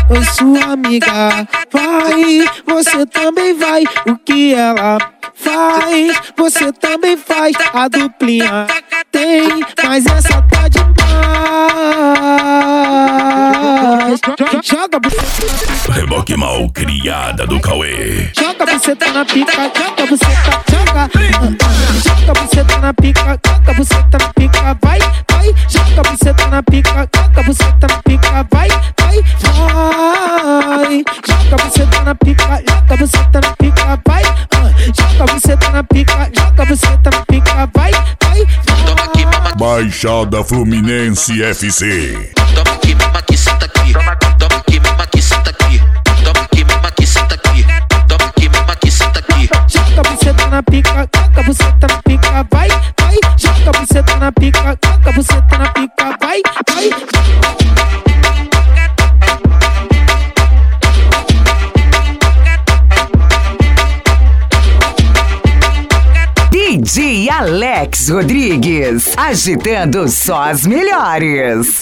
oi sua amiga. Vai, você também vai. O que ela faz, você também faz. A duplinha tem, mas essa tá demais. Joga Reboque mal criada do Cauê. joga você tá na pica, joga você tá, joga. Joga você tá na pica, joga você tá na pica, vai, vai. Joga você tá na pica, joga você tá na pica, vai, vai, vai. Joga você tá na pica, joga você tá na pica, vai. Joga você tá na pica, joga você tá na pica, vai, vai. Toma aqui, mama. Baixada Fluminense FC. Toma aqui, mama, que senta aqui. Toma aqui, mama, que senta aqui. Toma aqui, mama, que senta aqui. Toma aqui, mama, que senta aqui. Joga você tá na pica, joga você tá na pica, vai, vai. Joga você tá na pica, joga você tá na pica, vai, vai. DJ Alex Rodrigues, agitando só as melhores.